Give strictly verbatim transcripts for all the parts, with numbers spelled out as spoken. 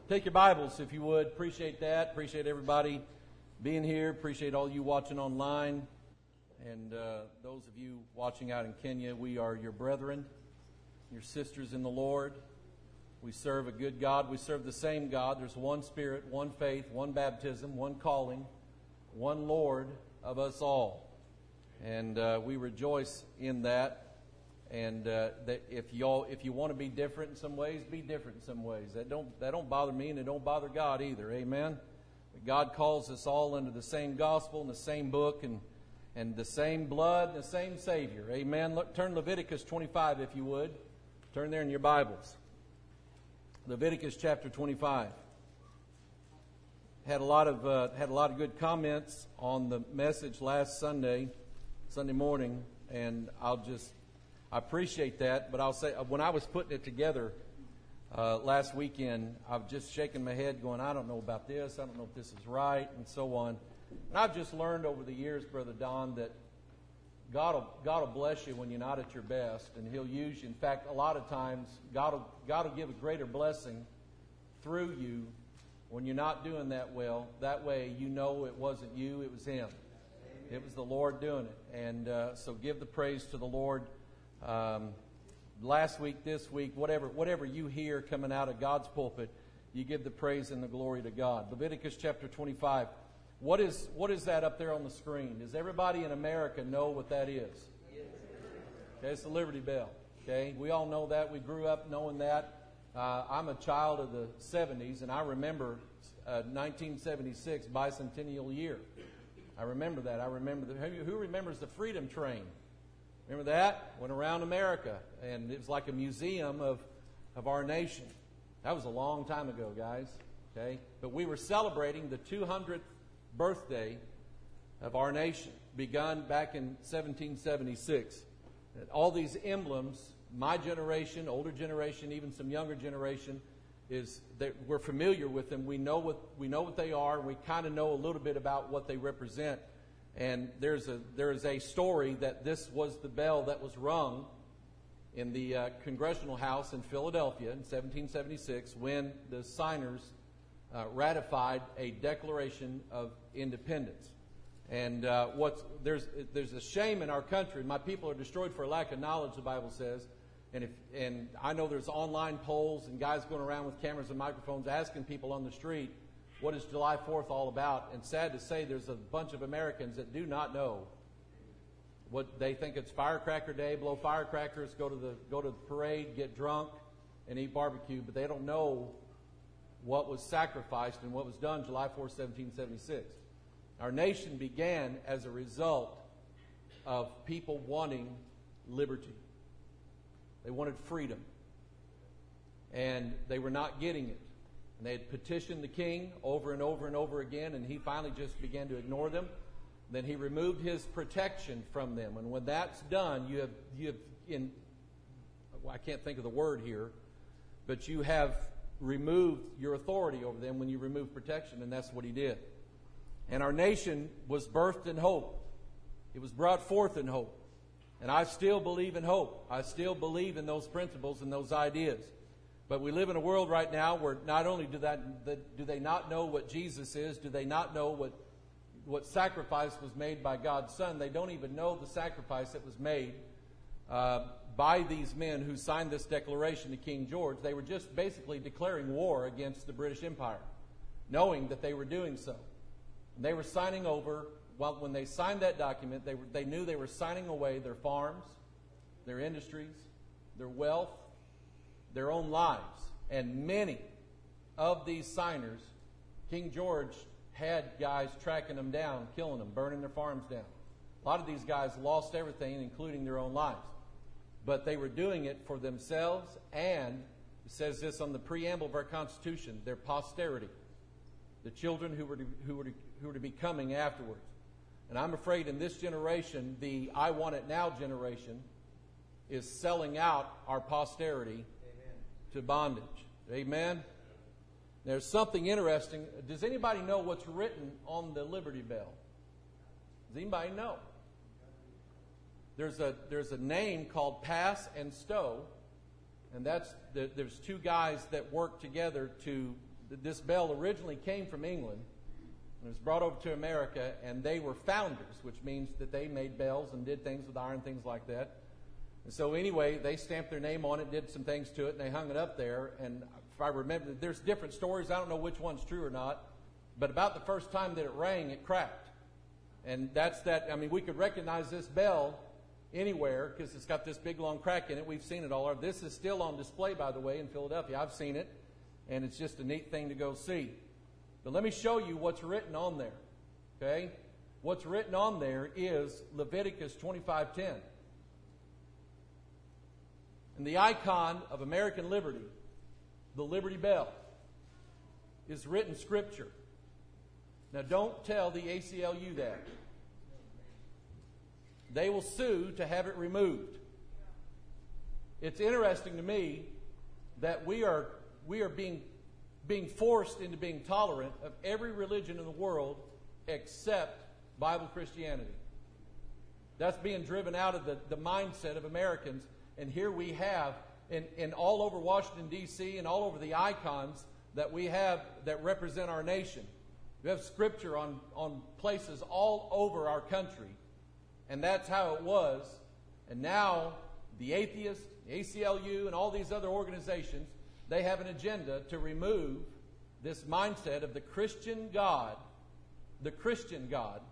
Take your Bibles, if you would. Appreciate that. Appreciate everybody being here. Appreciate all you watching online. And uh, those of you watching out in Kenya, we are your brethren, your sisters in the Lord. We serve a good God. We serve the same God. There's one Spirit, one faith, one baptism, one calling, one Lord of us all. And uh, we rejoice in that. And uh, that if y'all, if you want to be different in some ways, be different in some ways. That don't that don't bother me, and it don't bother God either. Amen. But God calls us all under the same gospel and the same book, and and the same blood and the same Savior. Amen. Look, turn Leviticus twenty-five, if you would. Turn there in your Bibles. Leviticus chapter twenty-five. Had a lot of uh, had a lot of good comments on the message last Sunday, Sunday morning, and I'll just. I appreciate that, but I'll say, when I was putting it together uh, last weekend, I've just shaking my head going, I don't know about this, I don't know if this is right, and so on. And I've just learned over the years, Brother Don, that God will, God will bless you when you're not at your best, and He'll use you. In fact, a lot of times, God will, God will give a greater blessing through you when you're not doing that well. That way, you know it wasn't you, it was Him. It was the Lord doing it. And uh, so give the praise to the Lord. Um, last week, this week, whatever whatever you hear coming out of God's pulpit, you give the praise and the glory to God. Leviticus chapter twenty-five. What is what is that up there on the screen? Does everybody in America know what that is? Okay, it's the Liberty Bell. Okay, we all know that. We grew up knowing that. Uh, I'm a child of the seventies, and I remember uh, nineteen seventy-six bicentennial year. I remember that. I remember the, who, who remembers the Freedom Train? Remember that? Went around America, and it was like a museum of, of our nation. That was a long time ago, guys. Okay, but we were celebrating the two hundredth birthday of our nation, begun back in seventeen seventy-six. And all these emblems, my generation, older generation, even some younger generation, is that we're familiar with them. We know what we know what they are. We kind of know a little bit about what they represent. And there's a there is a story that this was the bell that was rung in the uh, Congressional House in Philadelphia in seventeen seventy-six when the signers uh, ratified a Declaration of Independence. And uh, what's there's there's a shame in our country. My people are destroyed for a lack of knowledge, the Bible says. And if and I know there's online polls and guys going around with cameras and microphones asking people on the street, what is July fourth all about? And sad to say, there's a bunch of Americans that do not know what they think it's Firecracker Day, blow firecrackers, go to the go to the parade, get drunk, and eat barbecue, but they don't know what was sacrificed and what was done July fourth, seventeen seventy-six. Our nation began as a result of people wanting liberty. They wanted freedom, and they were not getting it. And they had petitioned the king over and over and over again, and he finally just began to ignore them. Then he removed his protection from them. And when that's done, you have, you have in, well, I can't think of the word here, but you have removed your authority over them when you remove protection, and that's what he did. And our nation was birthed in hope. It was brought forth in hope. And I still believe in hope. I still believe in those principles and those ideas. But we live in a world right now where not only do that do they not know what Jesus is, do they not know what what sacrifice was made by God's Son, they don't even know the sacrifice that was made uh, by these men who signed this declaration to King George. They were just basically declaring war against the British Empire, knowing that they were doing so. And they were signing over, well, when they signed that document, they, were, they knew they were signing away their farms, their industries, their wealth, their own lives. And many of these signers, King George had guys tracking them down, killing them, burning their farms down. A lot of these guys lost everything, including their own lives. But they were doing it for themselves, and it says this on the preamble of our Constitution, their posterity, the children who were to, who were to, who were to be coming afterwards. And I'm afraid in this generation, the I want it now generation is selling out our posterity to bondage. Amen? There's something interesting. Does anybody know what's written on the Liberty Bell? Does anybody know? There's a there's a name called Pass and Stow, and that's the, there's two guys that work together to this bell originally came from England. It was brought over to America, and they were founders, which means that they made bells and did things with iron, things like that. And so anyway, they stamped their name on it, did some things to it, and they hung it up there. And if I remember, there's different stories. I don't know which one's true or not. But about the first time that it rang, it cracked. And that's that. I mean, we could recognize this bell anywhere because it's got this big, long crack in it. We've seen it all over. This is still on display, by the way, in Philadelphia. I've seen it, and it's just a neat thing to go see. But let me show you what's written on there, okay? What's written on there is Leviticus twenty-five ten. And the icon of American liberty, the Liberty Bell, is written Scripture. Now, don't tell the A C L U that. They will sue to have it removed. It's interesting to me that we are we are being being forced into being tolerant of every religion in the world except Bible Christianity. That's being driven out of the, the mindset of Americans. And here we have, in, in all over Washington, D C, and all over the icons that we have that represent our nation. We have Scripture on, on places all over our country. And that's how it was. And now the atheists, the A C L U, and all these other organizations, they have an agenda to remove this mindset of the Christian God, the Christian God,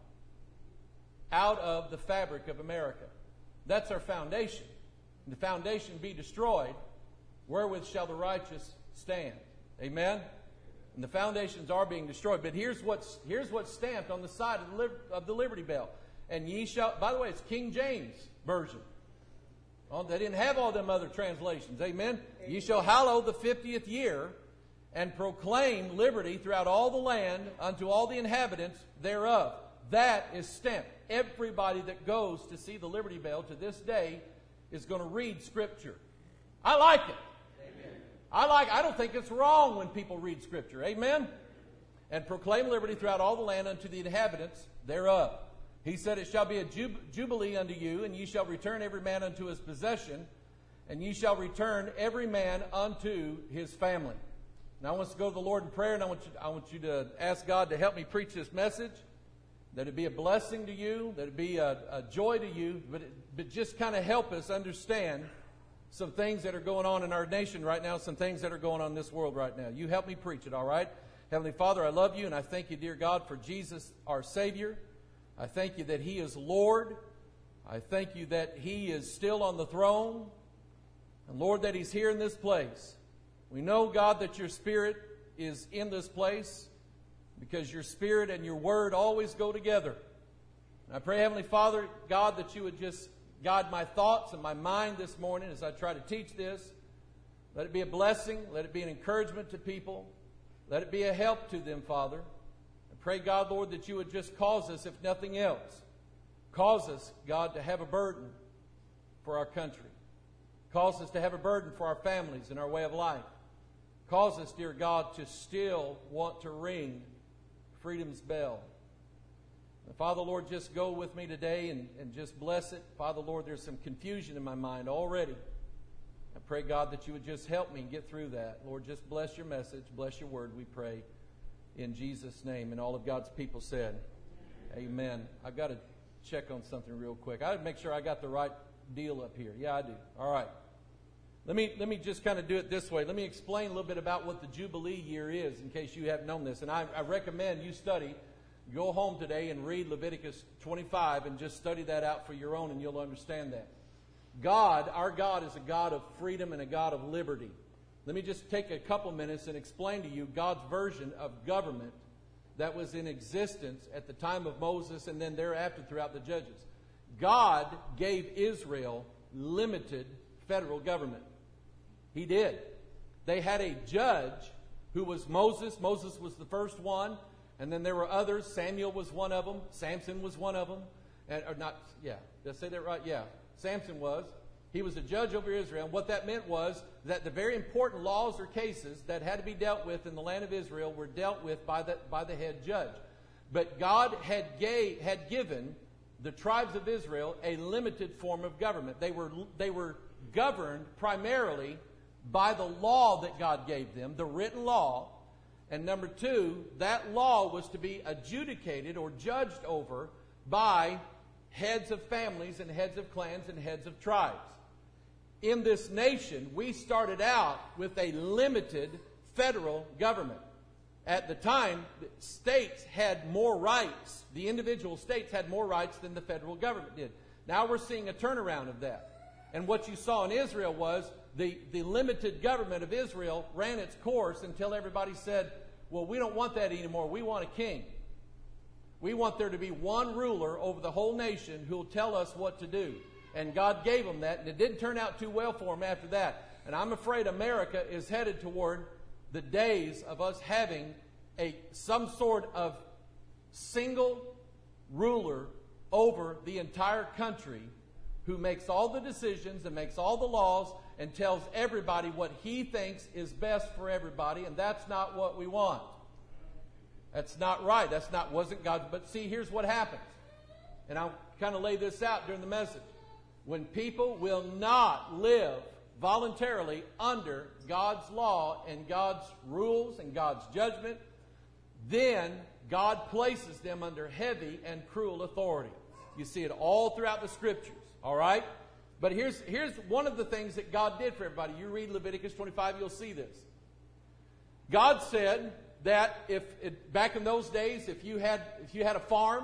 out of the fabric of America. That's our foundation. And the foundation be destroyed, wherewith shall the righteous stand? Amen? And the foundations are being destroyed. But here's what's, here's what's stamped on the side of the, Liber- of the Liberty Bell. And ye shall, by the way, it's King James Version. Well, they didn't have all them other translations. Amen? Amen. Ye shall hallow the fiftieth year and proclaim liberty throughout all the land unto all the inhabitants thereof. That is stamped. Everybody that goes to see the Liberty Bell to this day is going to read Scripture. I like it. Amen. I like. I don't think it's wrong when people read Scripture. Amen? And proclaim liberty throughout all the land unto the inhabitants thereof. He said, it shall be a jub- jubilee unto you, and ye shall return every man unto his possession, and ye shall return every man unto his family. Now I want us to go to the Lord in prayer, and I want you, I want you to ask God to help me preach this message, that it be a blessing to you, that it be a, a joy to you, but, it, but just kind of help us understand some things that are going on in our nation right now, some things that are going on in this world right now. You help me preach it, all right? Heavenly Father, I love you, and I thank you, dear God, for Jesus, our Savior. I thank you that He is Lord. I thank you that He is still on the throne. And Lord, that He's here in this place. We know, God, that your Spirit is in this place because your Spirit and your Word always go together. And I pray, Heavenly Father, God, that you would just guide my thoughts and my mind this morning as I try to teach this. Let it be a blessing. Let it be an encouragement to people. Let it be a help to them, Father. Pray, God, Lord, that you would just cause us, if nothing else, cause us, God, to have a burden for our country. Cause us to have a burden for our families and our way of life. Cause us, dear God, to still want to ring freedom's bell. And Father, Lord, just go with me today and, and just bless it. Father, Lord, there's some confusion in my mind already. I pray, God, that you would just help me get through that. Lord, just bless your message, bless your word, we pray. In Jesus' name. And all of God's people said, amen. I've got to check on something real quick. I got to make sure I got the right deal up here. Yeah, I do. All right. Let me, let me just kind of do it this way. Let me explain a little bit about what the Jubilee year is in case you haven't known this. And I, I recommend you study. Go home today and read Leviticus twenty-five and just study that out for your own and you'll understand that. God, our God, is a God of freedom and a God of liberty. Let me just take a couple minutes and explain to you God's version of government that was in existence at the time of Moses and then thereafter throughout the Judges. God gave Israel limited federal government. He did. They had a judge who was Moses. Moses was the first one. And then there were others. Samuel was one of them. Samson was one of them. And, or not, yeah. Did I say that right? Yeah. Samson was. He was a judge over Israel. And what that meant was that the very important laws or cases that had to be dealt with in the land of Israel were dealt with by the, by the head judge. But God had, gave, had given the tribes of Israel a limited form of government. They were, they were governed primarily by the law that God gave them, the written law. And number two, that law was to be adjudicated or judged over by heads of families and heads of clans and heads of tribes. In this nation, we started out with a limited federal government. At the time, the states had more rights. The individual states had more rights than the federal government did. Now we're seeing a turnaround of that. And what you saw in Israel was the, the limited government of Israel ran its course until everybody said, well, we don't want that anymore. We want a king. We want there to be one ruler over the whole nation who will tell us what to do. And God gave them that, and it didn't turn out too well for them after that. And I'm afraid America is headed toward the days of us having a some sort of single ruler over the entire country who makes all the decisions and makes all the laws and tells everybody what he thinks is best for everybody, and that's not what we want. That's not right. That's not, wasn't God. But see, here's what happens. And I'll kind of lay this out during the message. When people will not live voluntarily under God's law and God's rules and God's judgment, then God places them under heavy and cruel authority. You see it all throughout the Scriptures, all right? But here's, here's one of the things that God did for everybody. You read Leviticus twenty-five, you'll see this. God said that if it, back in those days, if you had if you had a farm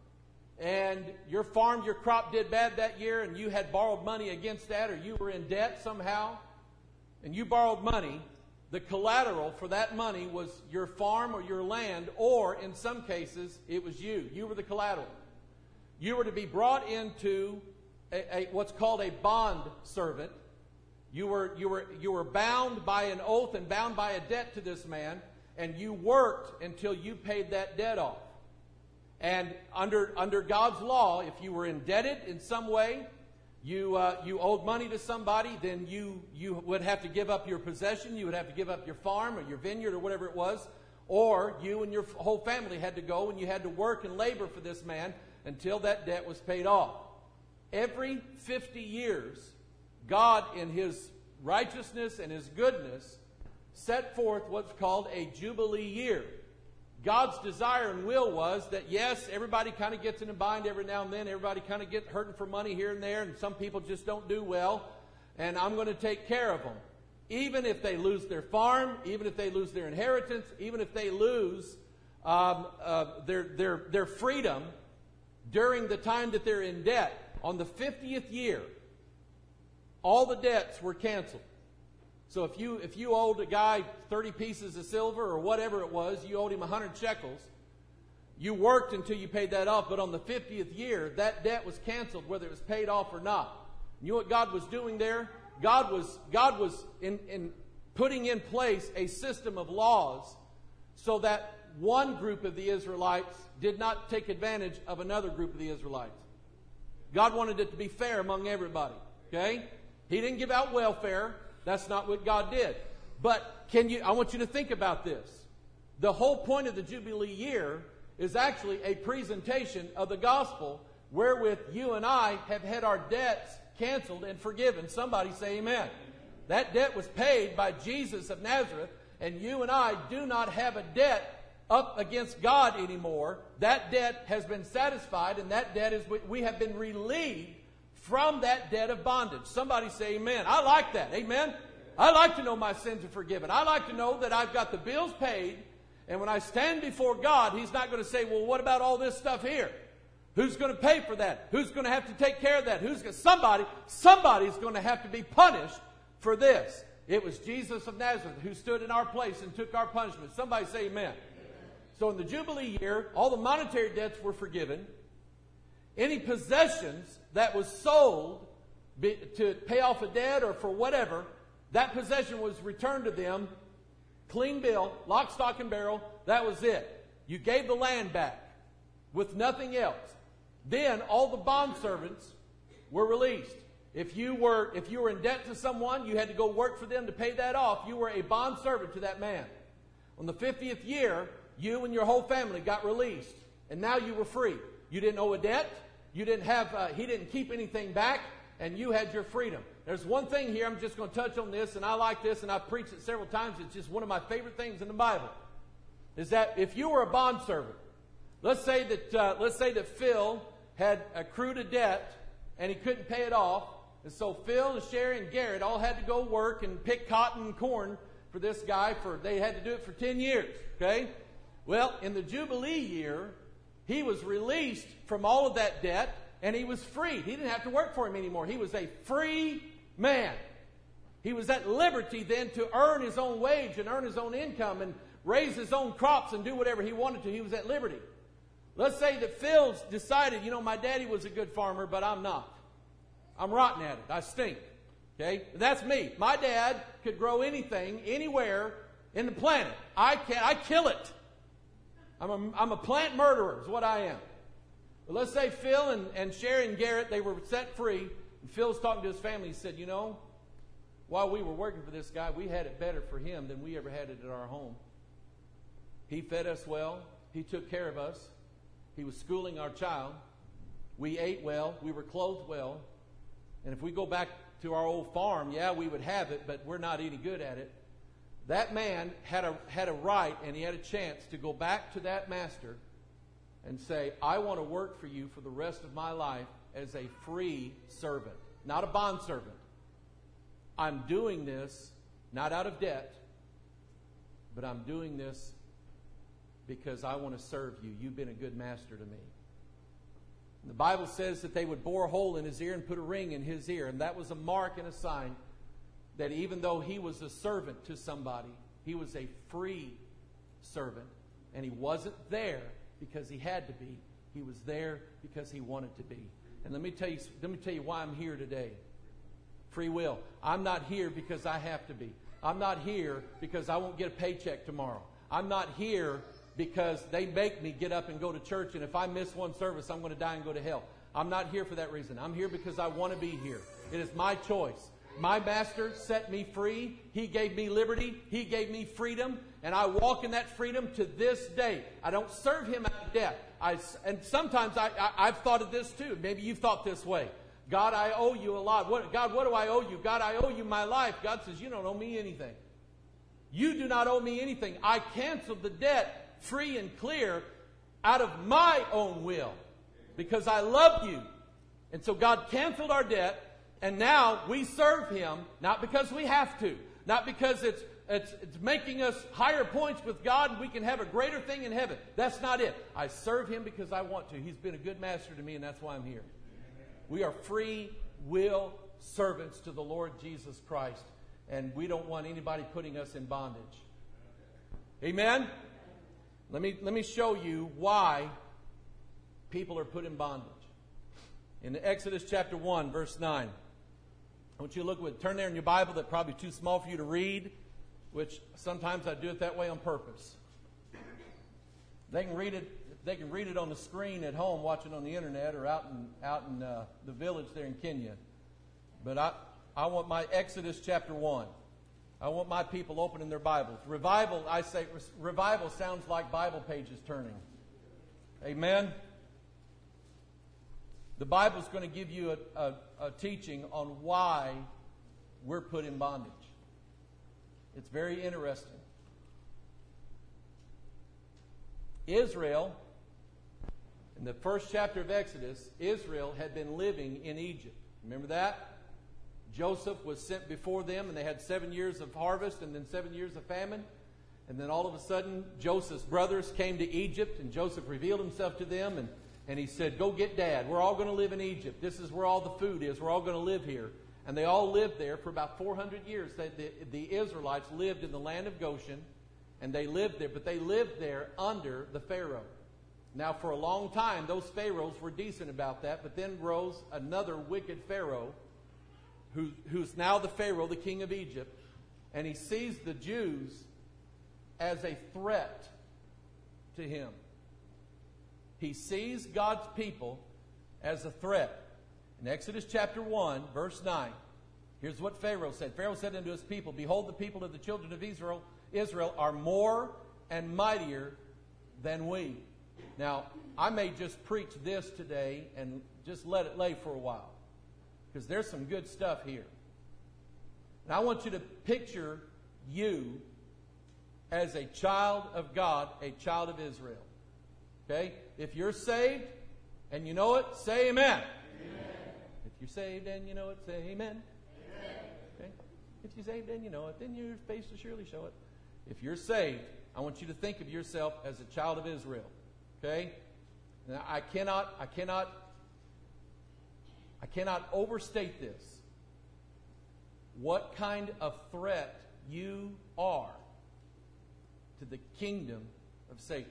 and your farm, your crop did bad that year and you had borrowed money against that, or you were in debt somehow and you borrowed money, the collateral for that money was your farm or your land, or in some cases it was you. You were the collateral. You were to be brought into a, a, what's called a bond servant. You were, you were, you were bound by an oath and bound by a debt to this man, and you worked until you paid that debt off. And under, under God's law, if you were indebted in some way, you, uh, you owed money to somebody, then you, you would have to give up your possession, you would have to give up your farm or your vineyard or whatever it was, or you and your whole family had to go and you had to work and labor for this man until that debt was paid off. Every fifty years, God, in His righteousness and His goodness, set forth what's called a Jubilee year. God's desire and will was that, yes, everybody kind of gets in a bind every now and then. Everybody kind of gets hurting for money here and there, and some people just don't do well. And I'm going to take care of them. Even if they lose their farm, even if they lose their inheritance, even if they lose um, uh, their, their, their freedom during the time that they're in debt. On the fiftieth year, all the debts were canceled. So if you if you owed a guy thirty pieces of silver or whatever it was, you owed him one hundred shekels, you worked until you paid that off, but on the fiftieth year, that debt was canceled whether it was paid off or not. You know what God was doing there? God was, God was in, in putting in place a system of laws so that one group of the Israelites did not take advantage of another group of the Israelites. God wanted it to be fair among everybody. Okay? He didn't give out welfare. That's not what God did. But can you? I want you to think about this. The whole point of the Jubilee year is actually a presentation of the gospel wherewith you and I have had our debts canceled and forgiven. Somebody say amen. That debt was paid by Jesus of Nazareth, and you and I do not have a debt up against God anymore. That debt has been satisfied, and that debt is, we have been relieved from that debt of bondage. Somebody say amen. I like that. Amen. I like to know my sins are forgiven. I like to know that I've got the bills paid, and when I stand before God, He's not going to say, well, what about all this stuff here? Who's going to pay for that? Who's going to have to take care of that? Who's going, somebody, somebody's going to have to be punished for this. It was Jesus of Nazareth who stood in our place and took our punishment. Somebody say amen. So in the Jubilee year, all the monetary debts were forgiven. Any possessions that was sold be, to pay off a debt or for whatever, that possession was returned to them, clean bill, lock, stock, and barrel. That was it. You gave the land back with nothing else. Then all the bond servants were released. If you were if you were in debt to someone, you had to go work for them to pay that off. You were a bond servant to that man. On the fiftieth year, you and your whole family got released, and now you were free. You didn't owe a debt. You didn't have. Uh, he didn't keep anything back, and you had your freedom. There's one thing here. I'm just going to touch on this, and I like this, and I've preached it several times. It's just one of my favorite things in the Bible. is that if you were a bondservant, let's say that uh, let's say that Phil had accrued a debt and he couldn't pay it off, and so Phil and Sherry and Garrett all had to go work and pick cotton and corn for this guy. For they had to do it for ten years. Okay, well, in the Jubilee year, he was released from all of that debt and he was freed. He didn't have to work for him anymore. He was a free man. He was at liberty then to earn his own wage and earn his own income and raise his own crops and do whatever he wanted to. He was at liberty. Let's say that Phil's decided, you know, my daddy was a good farmer, but I'm not. I'm rotten at it. I stink. Okay? That's me. My dad could grow anything, anywhere in the planet. I can't. I kill it. I'm a, I'm a plant murderer is what I am. But let's say Phil and, and Sherry and Garrett, they were set free. And Phil's talking to his family. He said, you know, while we were working for this guy, we had it better for him than we ever had it at our home. He fed us well. He took care of us. He was schooling our child. We ate well. We were clothed well. And if we go back to our old farm, yeah, we would have it, but we're not any good at it. That man had a, had a right and he had a chance to go back to that master and say, I want to work for you for the rest of my life as a free servant, not a bondservant. I'm doing this not out of debt, but I'm doing this because I want to serve you. You've been a good master to me. The Bible says that they would bore a hole in his ear and put a ring in his ear. And that was a mark and a sign that even though he was a servant to somebody, he was a free servant. And he wasn't there because he had to be. He was there because he wanted to be. And let me tell you, let me tell you why I'm here today. Free will. I'm not here because I have to be. I'm not here because I won't get a paycheck tomorrow. I'm not here because they make me get up and go to church, and if I miss one service, I'm going to die and go to hell. I'm not here for that reason. I'm here because I want to be here. It is my choice. My master set me free. He gave me liberty. He gave me freedom, and I walk in that freedom to this day. I don't serve him out of debt. I, and sometimes I, I, I've thought of this too. Maybe you've thought this way. God, I owe you a lot. What, God, what do I owe you? God, I owe you my life. God says, you don't owe me anything. You do not owe me anything. I canceled the debt free and clear out of my own will because I love you. And so God canceled our debt, and now we serve him not because we have to, not because it's, it's, it's making us higher points with God and we can have a greater thing in heaven. That's not it. I serve him because I want to. He's been a good master to me, and that's why I'm here. We are free will servants to the Lord Jesus Christ, and we don't want anybody putting us in bondage. Amen? Let me, let me show you why people are put in bondage. In Exodus chapter one, verse nine. I want you to look with, turn there in your Bible. That's probably too small for you to read, which sometimes I do it that way on purpose. They can read it, they can read it on the screen at home, watching on the internet, or out in, out in uh, the village there in Kenya. But I, I want my Exodus chapter one. I want my people opening their Bibles. Revival, I say, revival sounds like Bible pages turning. Amen? The Bible's going to give you a, a, a teaching on why we're put in bondage. It's very interesting. Israel, in the first chapter of Exodus, Israel had been living in Egypt. Remember that? Joseph was sent before them, and they had seven years of harvest and then seven years of famine. And then all of a sudden, Joseph's brothers came to Egypt, and Joseph revealed himself to them, and, and he said, go get Dad. We're all going to live in Egypt. This is where all the food is. We're all going to live here. And they all lived there for about four hundred years. They, the, the Israelites lived in the land of Goshen, and they lived there, but they lived there under the Pharaoh. Now, for a long time, those pharaohs were decent about that, but then rose another wicked Pharaoh, Who, who's now the Pharaoh, the king of Egypt, and he sees the Jews as a threat to him. He sees God's people as a threat. In Exodus chapter one, verse nine, here's what Pharaoh said. Pharaoh said unto his people, behold, the people of the children of Israel, Israel are more and mightier than we. Now, I may just preach this today and just let it lay for a while, because there's some good stuff here. And I want you to picture you as a child of God, a child of Israel. Okay? If you're saved and you know it, say amen. Amen. If you're saved and you know it, say amen. Amen. Okay? If you're saved and you know it, then your face will surely show it. If you're saved, I want you to think of yourself as a child of Israel. Okay? Now, I cannot, I cannot, I cannot overstate this. What kind of threat you are to the kingdom of Satan.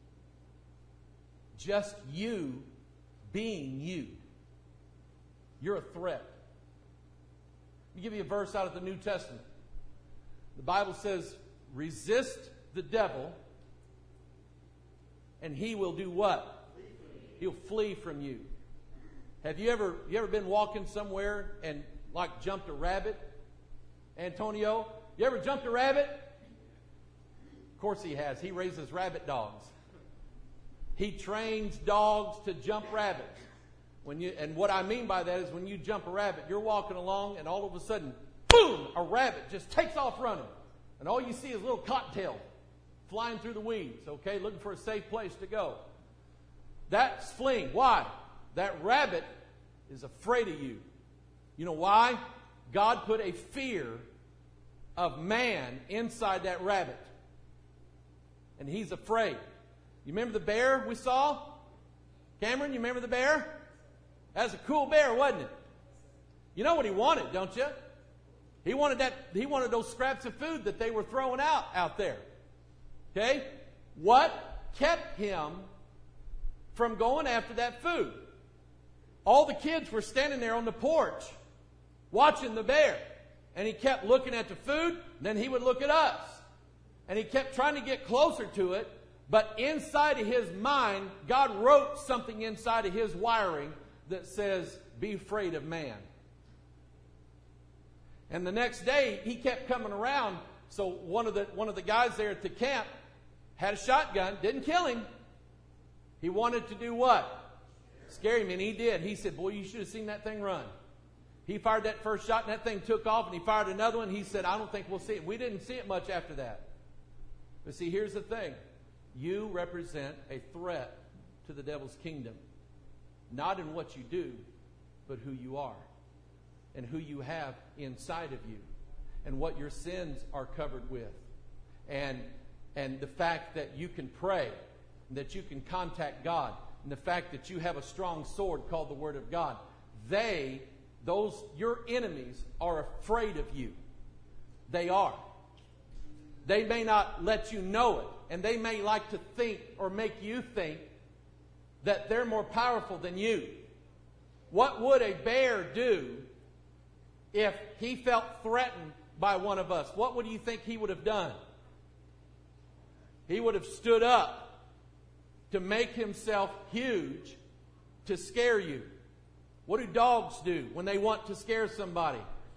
Just you being you. You're a threat. Let me give you a verse out of the New Testament. The Bible says, resist the devil, and he will do what? He'll flee from you. Have you ever you ever been walking somewhere and like jumped a rabbit? Antonio, you ever jumped a rabbit? Of course he has. He raises rabbit dogs. He trains dogs to jump rabbits. When you and what I mean by that is when you jump a rabbit, you're walking along and all of a sudden, boom, a rabbit just takes off running. And all you see is a little cottontail flying through the weeds, okay, looking for a safe place to go. That's fleeing. Why? That rabbit is afraid of you. You know why? God put a fear of man inside that rabbit. And he's afraid. You remember the bear we saw? Cameron, you remember the bear? That was a cool bear, wasn't it? You know what he wanted, don't you? He wanted that. He wanted those scraps of food that they were throwing out out there. Okay? What kept him from going after that food? All the kids were standing there on the porch watching the bear. And he kept looking at the food, then he would look at us. And he kept trying to get closer to it, but inside of his mind, God wrote something inside of his wiring that says, be afraid of man. And the next day, he kept coming around. So one of the one of the guys there at the camp had a shotgun, didn't kill him. He wanted to do what? Scare him, and he did. He said, boy, you should have seen that thing run. He fired that first shot, and that thing took off, and he fired another one. He said, I don't think we'll see it. We didn't see it much after that. But see, here's the thing. You represent a threat to the devil's kingdom. Not in what you do, but who you are. And who you have inside of you. And what your sins are covered with. And, and the fact that you can pray. And that you can contact God. And the fact that you have a strong sword called the Word of God. They, those, your enemies are afraid of you. They are. They may not let you know it. And they may like to think or make you think that they're more powerful than you. What would a bear do if he felt threatened by one of us? What would you think he would have done? He would have stood up to make himself huge to scare you. What do dogs do when they want to scare somebody?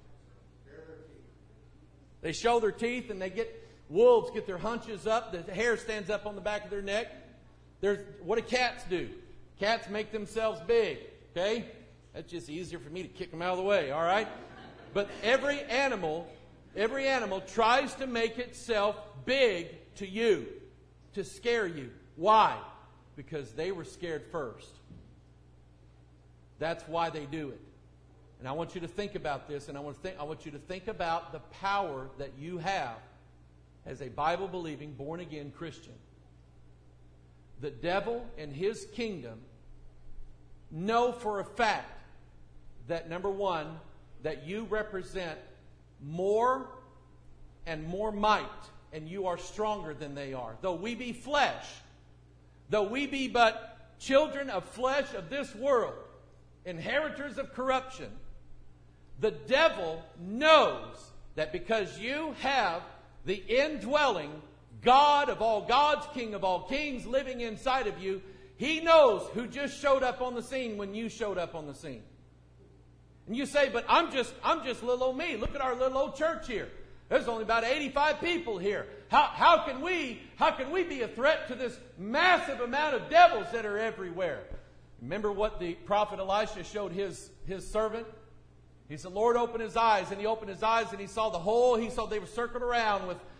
They show their teeth, and they get wolves get their hunches up. The hair stands up on the back of their neck. There's, what do cats do? Cats make themselves big. Okay? That's just easier for me to kick them out of the way. All right? But every animal, every animal tries to make itself big to you, to scare you. Why? Because they were scared first. That's why they do it. And I want you to think about this, and I want to think, I want you to think about the power that you have as a Bible-believing, born-again Christian. The devil and his kingdom know for a fact that, number one, that you represent more and more might, and you are stronger than they are. Though we be flesh, though we be but children of flesh of this world, inheritors of corruption, the devil knows that because you have the indwelling God of all gods, King of all kings living inside of you, he knows who just showed up on the scene when you showed up on the scene. And you say, but I'm just, I'm just little old me. Look at our little old church here. There's only about eighty-five people here. How, how can we, how can we be a threat to this massive amount of devils that are everywhere? Remember what the prophet Elisha showed his, his servant? He said, Lord, open his eyes. And he opened his eyes and he saw the whole, he saw they were circled around with,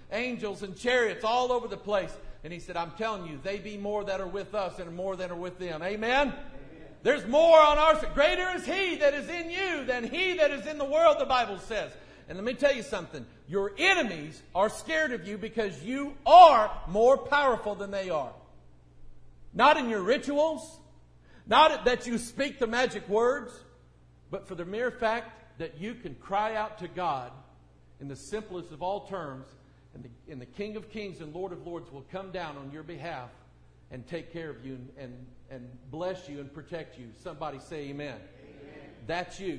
angels and chariots all over the place. And he said, I'm telling you, they be more that are with us and more that are with them. Amen? Amen. There's more on our side. Greater is He that is in you than he that is in the world, the Bible says. And let me tell you something. Your enemies are scared of you because you are more powerful than they are. Not in your rituals, not that you speak the magic words, but for the mere fact that you can cry out to God in the simplest of all terms, and the, and the King of Kings and Lord of Lords will come down on your behalf and take care of you and, and, and bless you and protect you. Somebody say amen. Amen. That's you.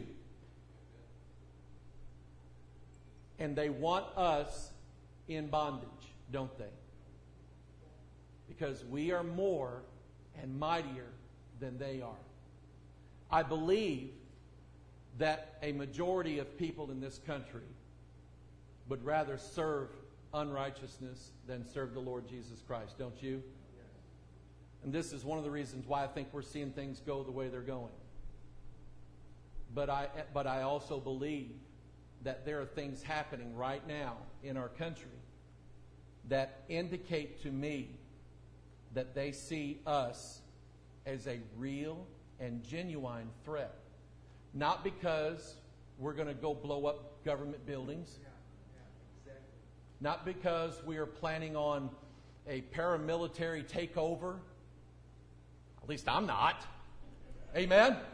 And they want us in bondage, don't they? Because we are more and mightier than they are. I believe that a majority of people in this country would rather serve unrighteousness than serve the Lord Jesus Christ, don't you? And this is one of the reasons why I think we're seeing things go the way they're going. But I, but I also believe that there are things happening right now in our country that indicate to me that they see us as a real and genuine threat. Not because we're going to go blow up government buildings. Yeah, yeah, exactly. Not because we are planning on a paramilitary takeover. At least I'm not. Amen? Amen?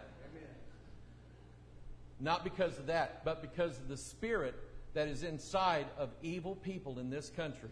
Not because of that, but because of the spirit that is inside of evil people in this country.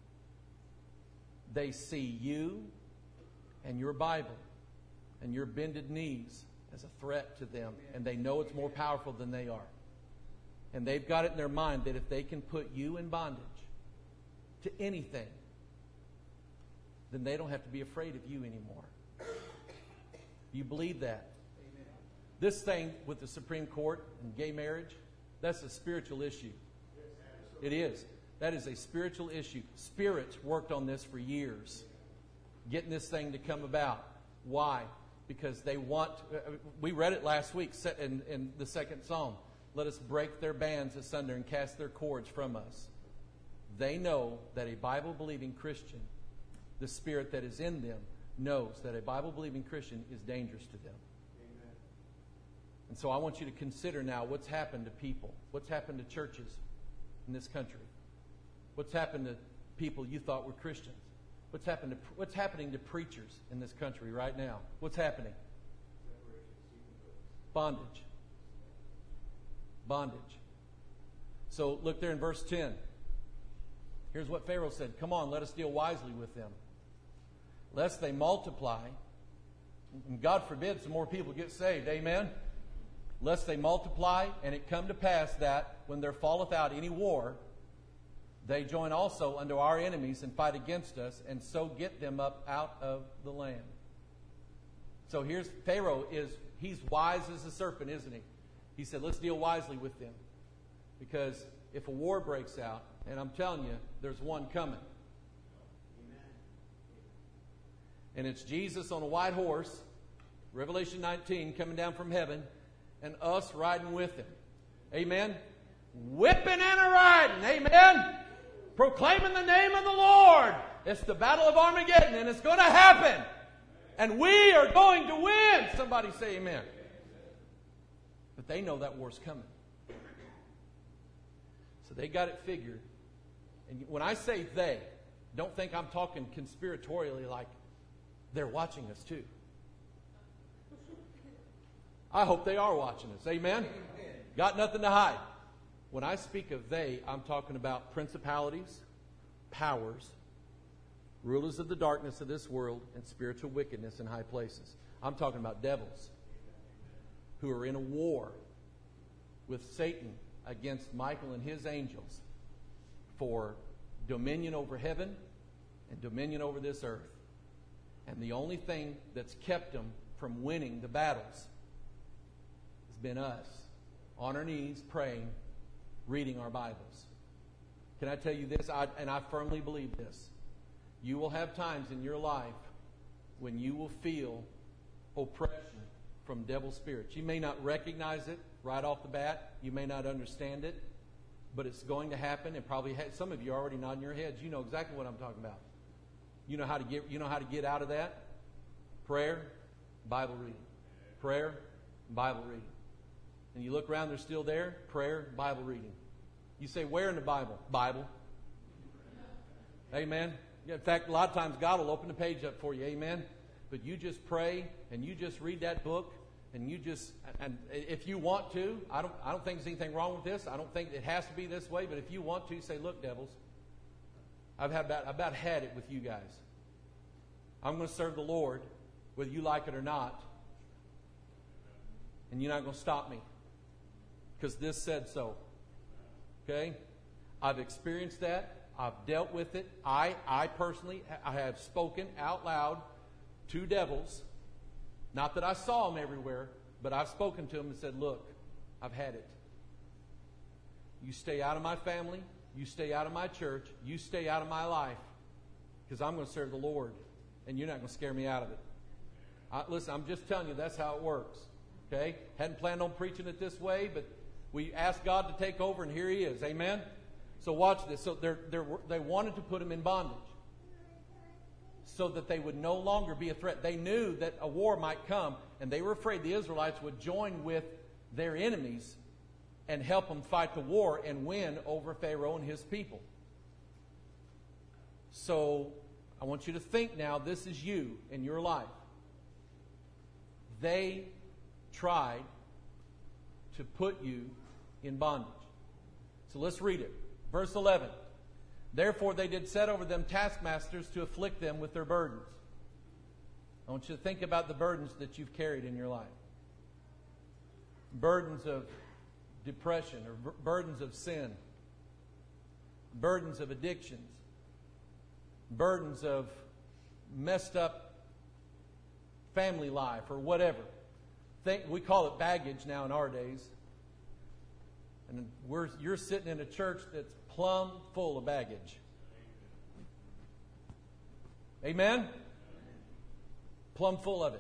They see you and your Bible and your bended knees as a threat to them, and they know it's more powerful than they are. And they've got it in their mind that if they can put you in bondage to anything, then they don't have to be afraid of you anymore. You believe that? Amen. This thing with the Supreme Court and gay marriage, that's a spiritual issue. It is. That is a spiritual issue. Spirits worked on this for years, getting this thing to come about. Why? Because they want, we read it last week in, in the second Psalm. Let us break their bands asunder and cast their cords from us. They know that a Bible-believing Christian, the spirit that is in them, knows that a Bible-believing Christian is dangerous to them. Amen. And so I want you to consider now what's happened to people. What's happened to churches in this country. What's happened to people you thought were Christians. What's happened to, what's happening to preachers in this country right now? What's happening? Bondage. Bondage. So look there in verse ten. Here's what Pharaoh said. Come on, let us deal wisely with them, lest they multiply. And God forbid some more people get saved. Amen? Lest they multiply, and it come to pass that when there falleth out any war, they join also unto our enemies and fight against us, and so get them up out of the land. So here's Pharaoh is, he's wise as a serpent, isn't he? He said, let's deal wisely with them. Because if a war breaks out, and I'm telling you, there's one coming. And it's Jesus on a white horse, Revelation nineteen, coming down from heaven, and us riding with him. Amen? Whipping and a riding. Amen? Proclaiming the name of the Lord. It's the battle of Armageddon, and it's going to happen. And we are going to win. Somebody say amen. But they know that war's coming. So they got it figured. And when I say they, don't think I'm talking conspiratorially like they're watching us too. I hope they are watching us. Amen? Got nothing to hide. When I speak of they, I'm talking about principalities, powers, rulers of the darkness of this world, and spiritual wickedness in high places. I'm talking about devils who are in a war with Satan against Michael and his angels for dominion over heaven and dominion over this earth. And the only thing that's kept them from winning the battles has been us on our knees praying, reading our Bibles. Can I tell you this? I, and I firmly believe this. You will have times in your life when you will feel oppression from devil spirits. You may not recognize it right off the bat. You may not understand it. but it's going to happen. And probably ha- some of you are already nodding your heads. You know exactly what I'm talking about. You know how to get. You know how to get out of that. Prayer, Bible reading. Prayer, Bible reading. And you look around, they're still there. Prayer, Bible reading. You say, where in the Bible? Bible. Amen. In fact, a lot of times God will open the page up for you. Amen. But you just pray and you just read that book, and you just, and if you want to, I don't, I don't think there's anything wrong with this. I don't think it has to be this way. But if you want to, say, look, devils, I've had about, I've about had it with you guys. I'm going to serve the Lord, whether you like it or not. And you're not going to stop me, because this said so. Okay? I've experienced that. I've dealt with it. I, I personally, I have spoken out loud to devils. Not that I saw them everywhere, but I've spoken to them and said, look, I've had it. You stay out of my family. You stay out of my church. You stay out of my life, because I'm going to serve the Lord, and you're not going to scare me out of it. I, listen, I'm just telling you, that's how it works. Okay? Hadn't planned on preaching it this way, but we asked God to take over, and here He is. Amen? So watch this. So they're, they're, they wanted to put him in bondage so that they would no longer be a threat. They knew that a war might come, and they were afraid the Israelites would join with their enemies and help them fight the war and win over Pharaoh and his people. So I want you to think now, this is you in your life. They tried to put you in bondage. So let's read it. Verse eleven. Therefore they did set over them taskmasters to afflict them with their burdens. I want you to think about the burdens that you've carried in your life. Burdens of depression, or b- burdens of sin. Burdens of addictions. Burdens of messed up family life, or whatever. Think, we call it baggage now in our days. And we're, you're sitting in a church that's plumb full of baggage. Amen? Plumb full of it.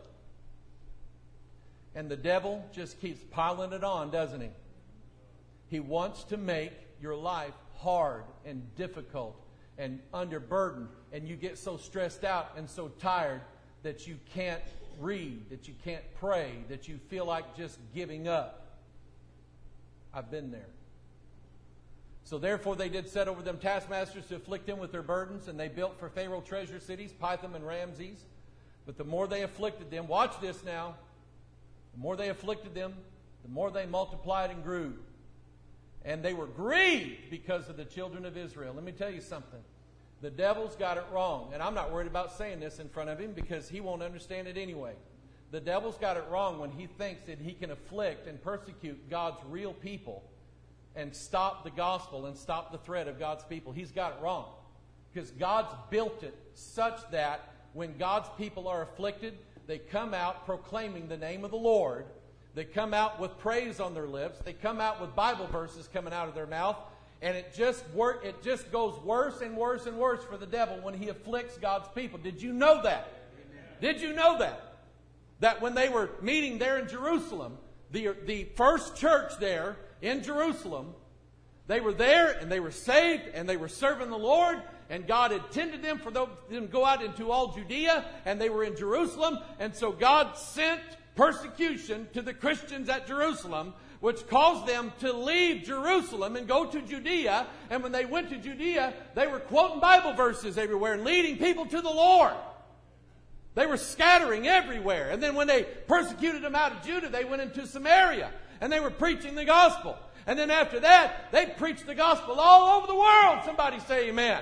And the devil just keeps piling it on, doesn't he? He wants to make your life hard and difficult and under burden. And you get so stressed out and so tired that you can't read, that you can't pray, that you feel like just giving up. I've been there. So therefore they did set over them taskmasters to afflict them with their burdens, and they built for Pharaoh treasure cities, Pithom and Ramses. But the more they afflicted them, watch this now, the more they afflicted them, the more they multiplied and grew. And they were grieved because of the children of Israel. Let me tell you something. The devil's got it wrong. And I'm not worried about saying this in front of him, because he won't understand it anyway. The devil's got it wrong when he thinks that he can afflict and persecute God's real people and stop the gospel and stop the threat of God's people. He's got it wrong. Because God's built it such that when God's people are afflicted, they come out proclaiming the name of the Lord. They come out with praise on their lips. They come out with Bible verses coming out of their mouth. And it just work, it just goes worse and worse and worse for the devil when he afflicts God's people. Did you know that? Amen. Did you know that? That when they were meeting there in Jerusalem, the, the first church there in Jerusalem, they were there and they were saved and they were serving the Lord, and God intended them for them to go out into all Judea, and they were in Jerusalem. And so God sent persecution to the Christians at Jerusalem, which caused them to leave Jerusalem and go to Judea. And when they went to Judea, they were quoting Bible verses everywhere and leading people to the Lord. They were scattering everywhere. And then when they persecuted them out of Judah, they went into Samaria and they were preaching the gospel. And then after that, they preached the gospel all over the world. Somebody say amen.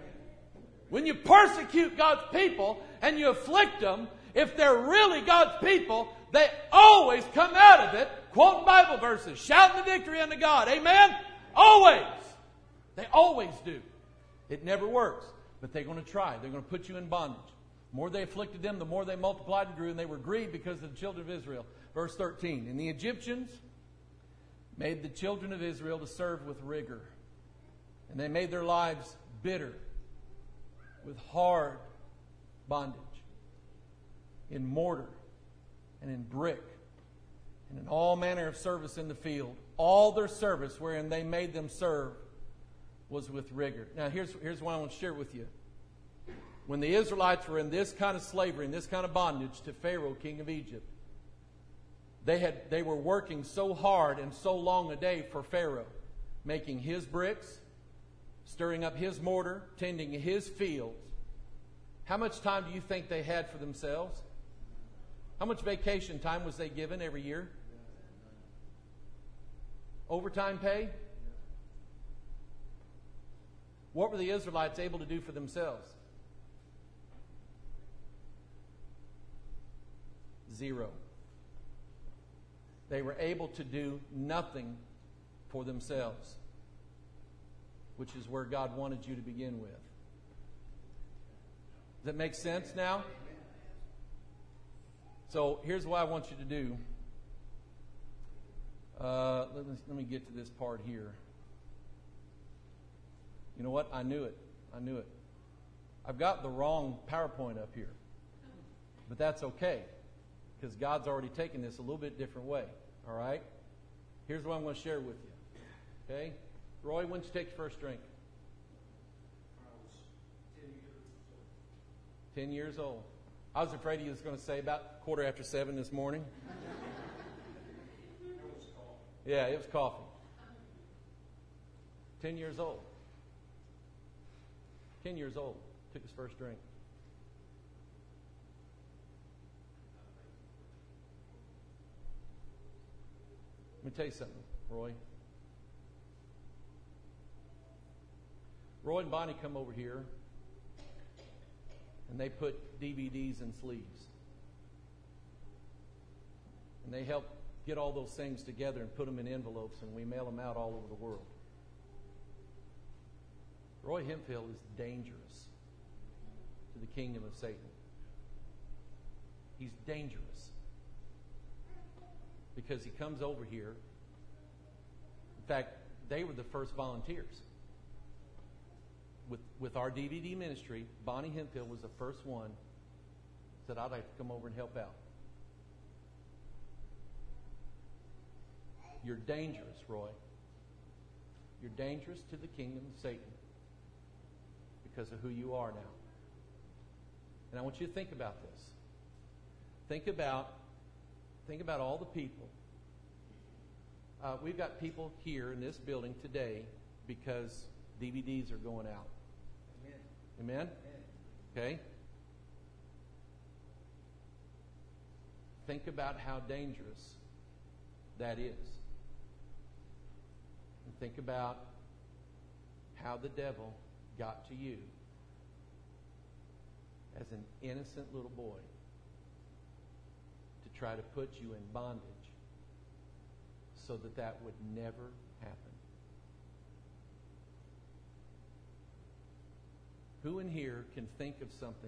When you persecute God's people and you afflict them, if they're really God's people, they always come out of it quoting Bible verses, shouting the victory unto God. Amen? Always. They always do. It never works. But they're going to try. They're going to put you in bondage. The more they afflicted them, the more they multiplied and grew, and they were grieved because of the children of Israel. Verse thirteen. And the Egyptians made the children of Israel to serve with rigor. And they made their lives bitter with hard bondage, in mortar and in brick and in all manner of service in the field. All their service wherein they made them serve was with rigor. Now, here's, here's what I want to share with you. When the Israelites were in this kind of slavery, in this kind of bondage to Pharaoh, king of Egypt, they had they were working so hard and so long a day for Pharaoh, making his bricks, stirring up his mortar, tending his fields. How much time do you think they had for themselves? How much vacation time was they given every year? Overtime pay? What were the Israelites able to do for themselves? Zero. They were able to do nothing for themselves, which is where God wanted you to begin with. Does that make sense now? So here's what I want you to do. Uh, let me, let me get to this part here. You know what? I knew it. I knew it. I've got the wrong PowerPoint up here. But that's okay, because God's already taken this a little bit different way. All right? Here's what I'm going to share with you. Okay? Roy, when did you take your first drink? I was ten years old. Ten years old. I was afraid he was going to say about quarter after seven this morning. It was coffee. Yeah, it was coffee. Ten years old. Ten years old. Took his first drink. Let me tell you something, Roy. Roy and Bonnie come over here, and they put D V Ds in sleeves. And they help get all those things together and put them in envelopes, and we mail them out all over the world. Roy Hemphill is dangerous to the kingdom of Satan. He's dangerous because he comes over here. In fact, they were the first volunteers. With, with our D V D ministry, Bonnie Hemphill was the first one that said, I'd like to come over and help out. You're dangerous, Roy. You're dangerous to the kingdom of Satan because of who you are now. And I want you to think about this. Think about, think about all the people. Uh, we've got people here in this building today because D V Ds are going out. Amen? Amen? Okay? Think about how dangerous that is. And think about how the devil got to you as an innocent little boy to try to put you in bondage so that that would never happen. Who in here can think of something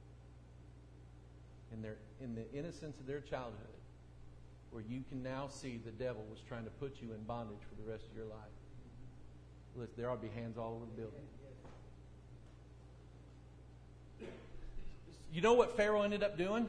in their in the innocence of their childhood where you can now see the devil was trying to put you in bondage for the rest of your life? Listen, there ought to be hands all over the building. You know what Pharaoh ended up doing?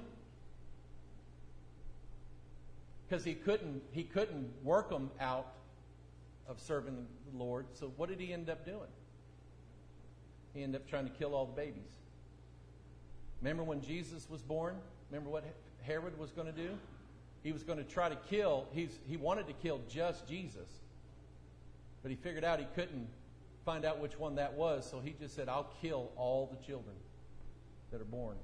Because he couldn't he couldn't work them out of serving the Lord. So what did he end up doing? He ended up trying to kill all the babies. Remember when Jesus was born? Remember what Herod was going to do? He was going to try to kill, he's, he wanted to kill just Jesus. But he figured out he couldn't find out which one that was, so he just said, I'll kill all the children that are born.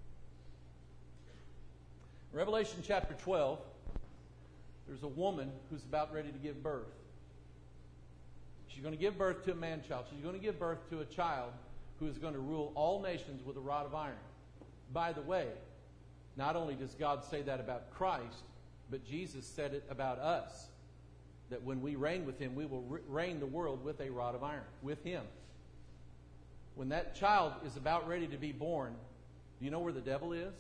Revelation chapter twelve, there's a woman who's about ready to give birth. She's going to give birth to a man-child. She's going to give birth to a child who is going to rule all nations with a rod of iron. By the way, not only does God say that about Christ, but Jesus said it about us, that when we reign with him, we will re- reign the world with a rod of iron, with him. When that child is about ready to be born, do you know where the devil is?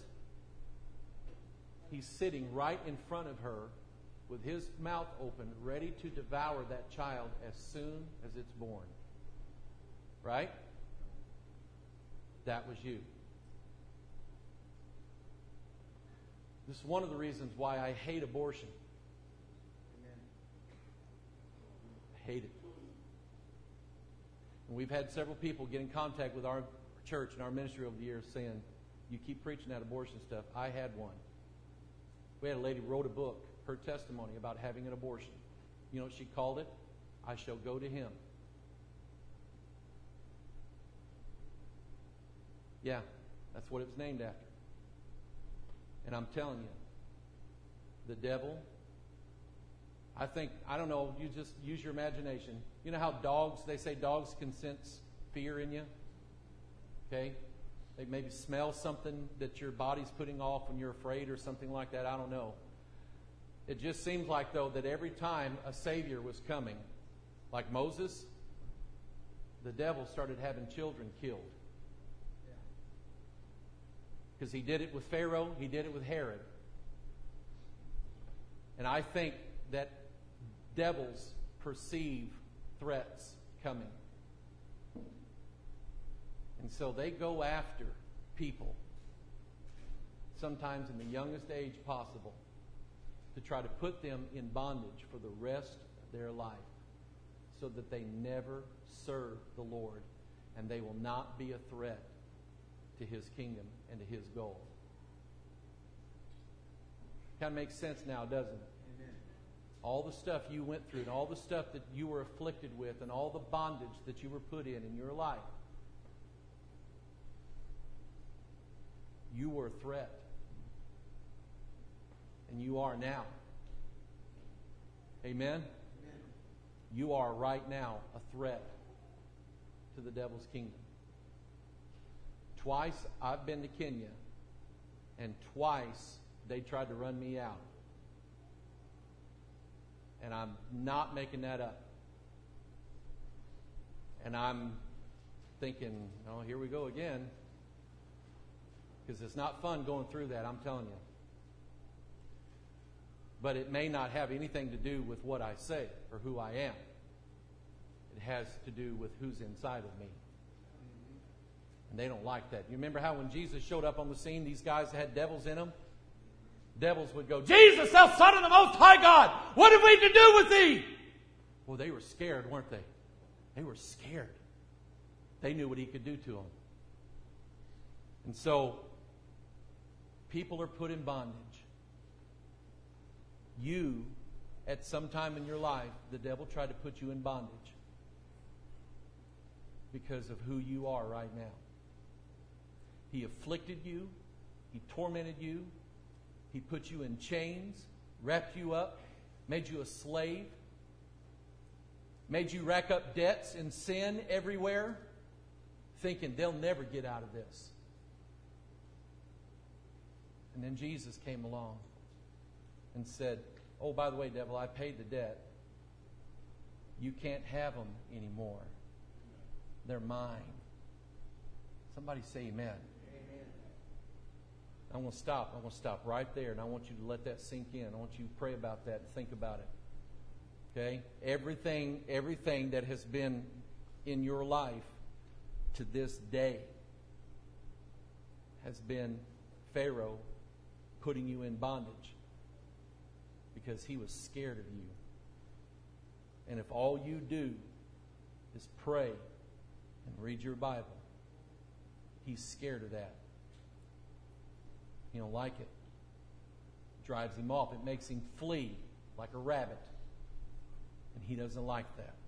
He's sitting right in front of her with his mouth open, ready to devour that child as soon as it's born. Right? That was you. This is one of the reasons why I hate abortion. hate it. And we've had several people get in contact with our church and our ministry over the years saying, you keep preaching that abortion stuff. I had one. We had a lady who wrote a book, her testimony about having an abortion. You know what she called it? I shall go to him. Yeah, that's what it was named after. And I'm telling you, the devil, I think, I don't know, you just use your imagination. You know how dogs, they say dogs can sense fear in you? Okay? They maybe smell something that your body's putting off when you're afraid or something like that. I don't know. It just seems like, though, that every time a Savior was coming, like Moses, the devil started having children killed. Because he did it with Pharaoh, he did it with Herod. And I think that devils perceive threats coming. And so they go after people, sometimes in the youngest age possible, to try to put them in bondage for the rest of their life, so that they never serve the Lord and they will not be a threat to His kingdom and to His goal. Kind of makes sense now, doesn't it? Amen. All the stuff you went through and all the stuff that you were afflicted with and all the bondage that you were put in in your life, you were a threat. And you are now. Amen? Amen? You are right now a threat to the devil's kingdom. Twice I've been to Kenya, and twice they tried to run me out. And I'm not making that up. And I'm thinking, oh, here we go again. Because it's not fun going through that, I'm telling you. But it may not have anything to do with what I say or who I am. It has to do with who's inside of me. And they don't like that. You remember how when Jesus showed up on the scene, these guys had devils in them? Devils would go, Jesus, thou Son of the Most High God, what have we to do with thee? Well, they were scared, weren't they? They were scared. They knew what he could do to them. And so, people are put in bondage. You, at some time in your life, the devil tried to put you in bondage because of who you are right now. He afflicted you. He tormented you. He put you in chains, wrapped you up, made you a slave, made you rack up debts and sin everywhere, thinking they'll never get out of this. And then Jesus came along and said, oh, by the way, devil, I paid the debt. You can't have them anymore. They're mine. Somebody say amen. Amen. I want to stop. I want to stop right there, and I want you to let that sink in. I want you to pray about that and think about it. Okay? Everything, everything that has been in your life to this day has been Pharaoh putting you in bondage because he was scared of you. And if all you do is pray and read your Bible, he's scared of that. He don't like it. It drives him off. It makes him flee like a rabbit. And he doesn't like that.